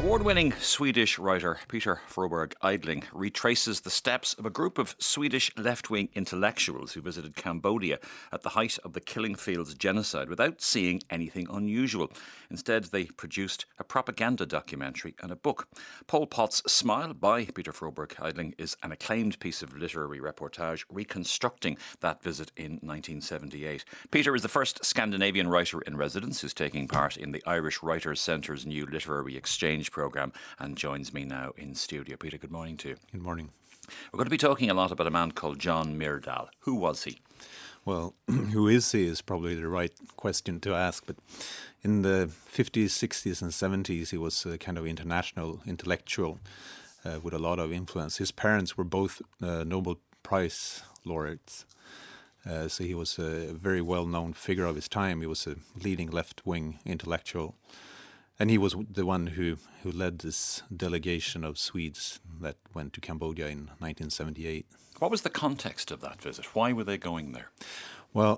Award-winning Swedish writer Peter Froberg Eidling retraces the steps of a group of Swedish left-wing intellectuals who visited Cambodia at the height of the Killing Fields genocide without seeing anything unusual. Instead, they produced a propaganda documentary and a book. Pol Pot's Smile by Peter Froberg Eidling is an acclaimed piece of literary reportage reconstructing that visit in 1978. Peter is the first Scandinavian writer in residence who's taking part in the Irish Writers' Centre's new literary exchange programme and joins me now in studio. Peter, good morning to you. Good morning. We're going to be talking a lot about a man called John Myrdal. Who was he? Well, who is he is probably the right question to ask, but in the 50s, 60s and 70s he was a kind of international intellectual with a lot of influence. His parents were both Nobel Prize laureates, so he was a very well-known figure of his time. He was a leading left-wing intellectual. And he was the one who led this delegation of Swedes that went to Cambodia in 1978. What was the context of that visit? Why were they going there? Well,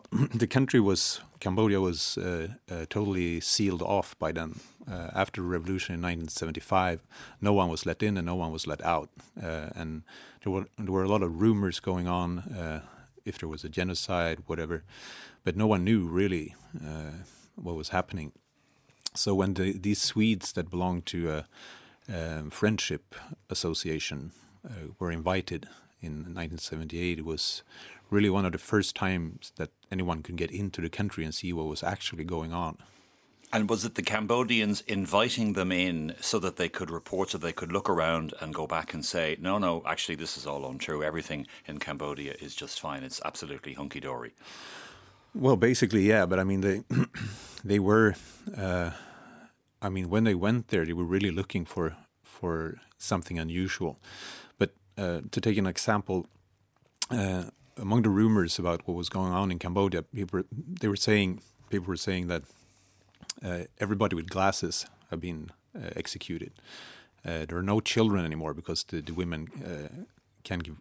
Cambodia was totally sealed off by then. After the revolution in 1975, no one was let in and no one was let out. And there were a lot of rumors going on, if there was a genocide, whatever. But no one knew really what was happening. So when these Swedes that belonged to a friendship association were invited in 1978, it was really one of the first times that anyone could get into the country and see what was actually going on. And was it the Cambodians inviting them in so that they could report, so they could look around and go back and say, no, actually this is all untrue. Everything in Cambodia is just fine. It's absolutely hunky-dory. Well, basically, yeah. But I mean, they were. When they went there, they were really looking for something unusual. But to take an example, among the rumors about what was going on in Cambodia, people were saying that everybody with glasses have been executed. There are no children anymore because the women can give.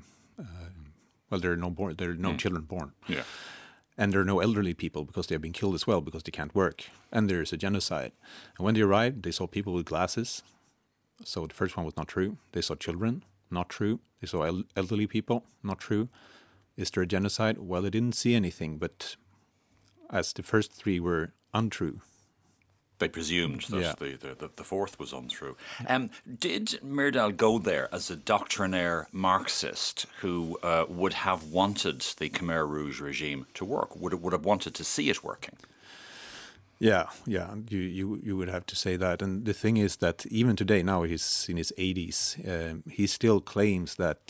There are no children born. Yeah. And there are no elderly people because they have been killed as well because they can't work. And there is a genocide. And when they arrived, they saw people with glasses. So the first one was not true. They saw children, not true. They saw elderly people, not true. Is there a genocide? Well, they didn't see anything, but as the first three were untrue. They presumed that the fourth was untrue. Did Myrdal go there as a doctrinaire Marxist who would have wanted the Khmer Rouge regime to work, would have wanted to see it working? Yeah, you would have to say that. And the thing is that even today, now he's in his 80s, he still claims that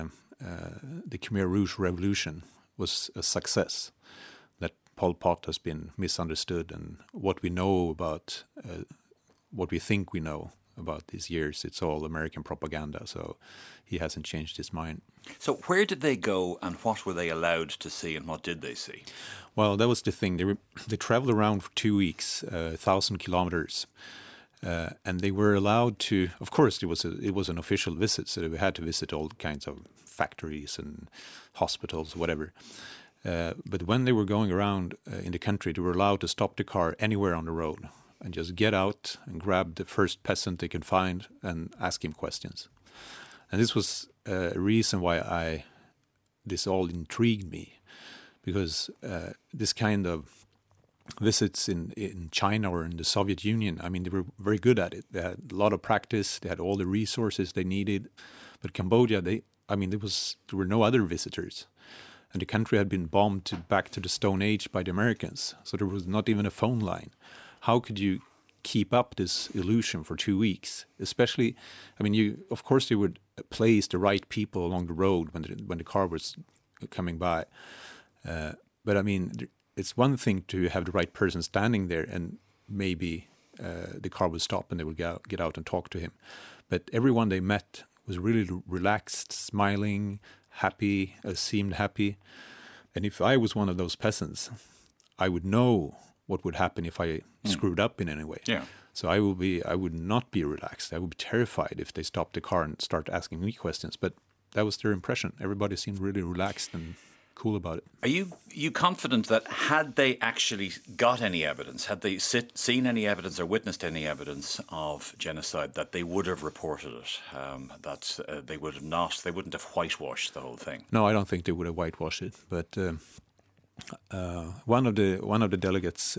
the Khmer Rouge revolution was a success. Pol Pot has been misunderstood, and what we know about, what we think we know about these years, it's all American propaganda, so he hasn't changed his mind. So where did they go, and what were they allowed to see, and what did they see? Well, that was the thing. They traveled around for 2 weeks, 1,000 kilometers, and they were allowed to, of course, it was an official visit, so they had to visit all kinds of factories and hospitals, whatever. But when they were going around in the country, they were allowed to stop the car anywhere on the road and just get out and grab the first peasant they could find and ask him questions. And this was a reason why this all intrigued me, because this kind of visits in China or in the Soviet Union, I mean, they were very good at it. They had a lot of practice. They had all the resources they needed. But Cambodia, there were no other visitors. And the country had been bombed back to the Stone Age by the Americans. So there was not even a phone line. How could you keep up this illusion for 2 weeks? Especially, of course they would place the right people along the road when the car was coming by. But it's one thing to have the right person standing there and maybe the car would stop and they would get out and talk to him. But everyone they met was really relaxed, smiling, happy, seemed happy. And if I was one of those peasants, I would know what would happen if I screwed up in any way. Yeah. So I would not be relaxed. I would be terrified if they stopped the car and start asking me questions. But that was their impression. Everybody seemed really relaxed and cool about it. Are you confident that had they actually got any evidence, had they seen any evidence or witnessed any evidence of genocide, that they would have reported it? That they would have not, they wouldn't have whitewashed the whole thing. No, I don't think they would have whitewashed it. But one of the delegates,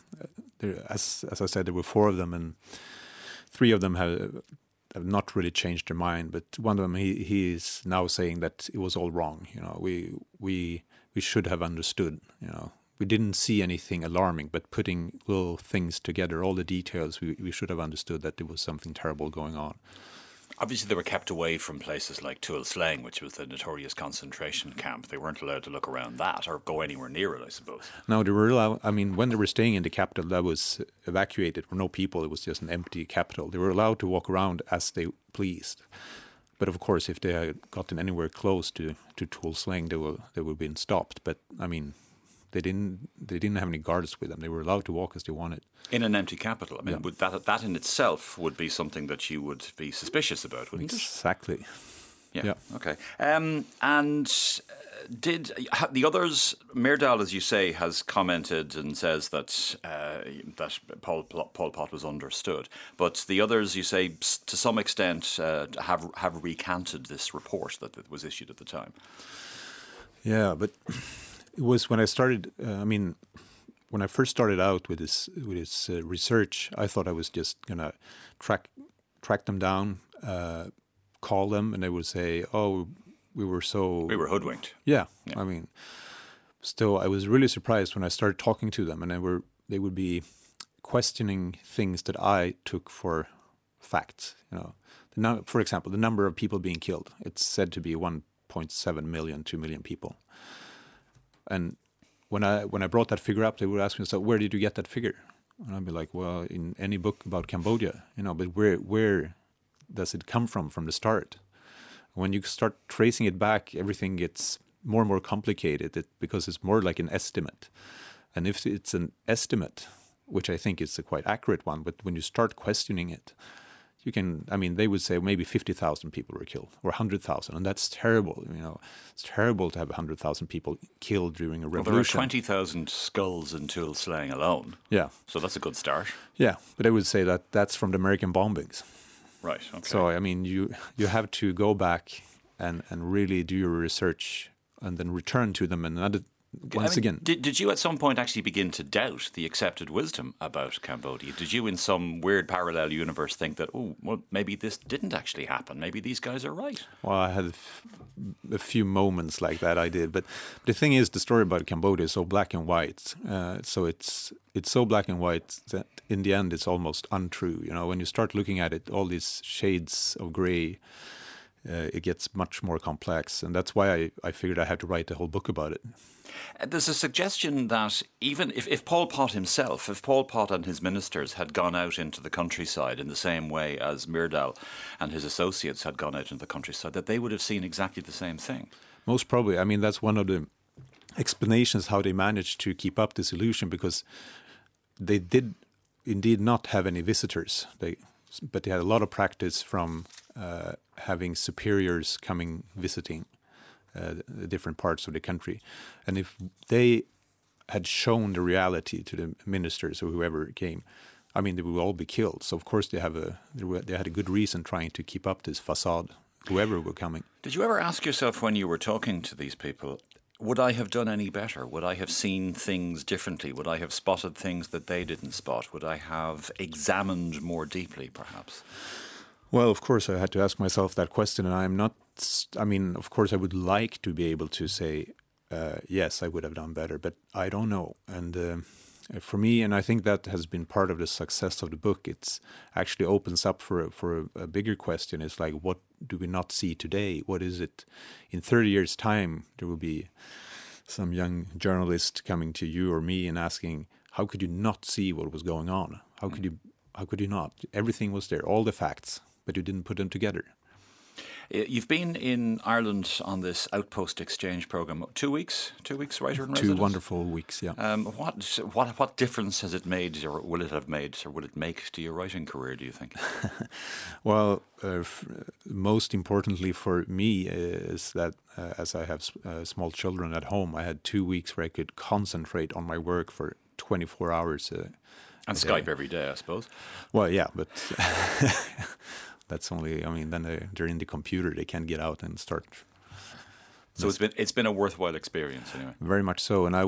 as I said, there were 4 of them, and 3 of them have not really changed their mind. But one of them, he is now saying that it was all wrong. You know, we should have understood. You know, we didn't see anything alarming, but putting little things together, all the details, we should have understood that there was something terrible going on. Obviously, they were kept away from places like Tuol Sleng, which was the notorious concentration camp. They weren't allowed to look around that or go anywhere near it, I suppose. No, they were allowed. I mean, when they were staying in the capital that was evacuated, there were no people. It was just an empty capital. They were allowed to walk around as they pleased. But of course, if they had gotten anywhere close to Tuol Sleng, they would have been stopped. But I mean, they didn't have any guards with them. They were allowed to walk as they wanted. In an empty capital. I mean, would that in itself would be something that you would be suspicious about, wouldn't it? Exactly. Yeah. Okay. And did the others? Myrdal, as you say, has commented and says that that Pol Pot was understood, but the others, you say, to some extent, have recanted this report that was issued at the time. Yeah, but it was when I started. When I first started out with this research, I thought I was just gonna track them down, call them, and they would say, "Oh, we were hoodwinked." Yeah. I mean, still, I was really surprised when I started talking to them, and they would be questioning things that I took for facts. You know, for example, the number of people being killed. It's said to be 1.7 million, 2 million people, and when I brought that figure up, they would ask me, "So where did you get that figure?" And I'd be like, "Well, in any book about Cambodia, you know, but where does it come from the start?" When you start tracing it back, everything gets more and more complicated because it's more like an estimate. And if it's an estimate, which I think is a quite accurate one, but when you start questioning it, they would say maybe 50,000 people were killed or 100,000, and that's terrible. You know, it's terrible to have 100,000 people killed during a revolution. Well, there were 20,000 skulls in Tuol Sleng alone. Yeah. So that's a good start. Yeah, but I would say that that's from the American bombings. Right, okay. So, I mean, you have to go back and really do your research and then return to them and again. Did you at some point actually begin to doubt the accepted wisdom about Cambodia? Did you, in some weird parallel universe, think that, maybe this didn't actually happen? Maybe these guys are right? Well, I had a few moments like that, I did. But the thing is, the story about Cambodia is so black and white. So it's so black and white that in the end it's almost untrue. You know, when you start looking at it, all these shades of gray, it gets much more complex. And that's why I figured I had to write the whole book about it. There's a suggestion that even if Pol Pot himself, if Pol Pot and his ministers had gone out into the countryside in the same way as Myrdal and his associates had gone out into the countryside, that they would have seen exactly the same thing. Most probably. I mean, that's one of the explanations how they managed to keep up this illusion, because they did indeed not have any visitors. But they had a lot of practice from having superiors coming visiting the different parts of the country. And if they had shown the reality to the ministers or whoever came, I mean, they would all be killed. So of course they had a good reason trying to keep up this facade, whoever were coming. Did you ever ask yourself when you were talking to these people, would I have done any better? Would I have seen things differently? Would I have spotted things that they didn't spot? Would I have examined more deeply, perhaps? Well, of course, I had to ask myself that question, and of course, I would like to be able to say, yes, I would have done better, but I don't know. And for me, and I think that has been part of the success of the book, it's actually opens up for a bigger question. It's like, what do we not see today? What is it? In 30 years' time, there will be some young journalist coming to you or me and asking, how could you not see what was going on? How could you not? Everything was there, all the facts, but you didn't put them together. You've been in Ireland on this outpost exchange programme. 2 weeks? 2 weeks, writer in residence? 2 wonderful weeks, yeah. What difference has it made, or will it have made, or will it make to your writing career, do you think? Well, most importantly for me is that as I have small children at home, I had 2 weeks where I could concentrate on my work for 24 hours. And Skype every day, I suppose. Well, yeah, but that's only, I mean, then they're in the computer, they can't get out and start. So it's been a worthwhile experience anyway. Very much so. And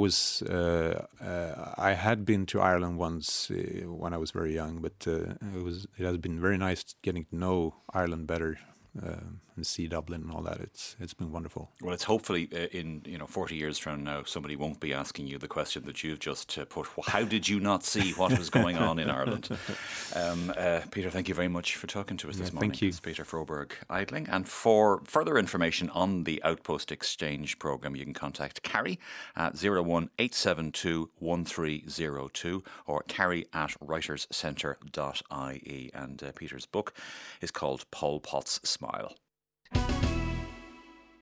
I had been to Ireland once when I was very young, but it has been very nice getting to know Ireland better and see Dublin and all that. It's been wonderful. Well, it's hopefully in 40 years from now, somebody won't be asking you the question that you've just put. How did you not see what was going on in Ireland? Peter, thank you very much for talking to us this morning. Thank you. It's Peter Froberg Eidling. And for further information on the Outpost Exchange programme, you can contact Carrie at 01872 1302 or carrie@writerscentre.ie. And Peter's book is called Pol Pot's Smile.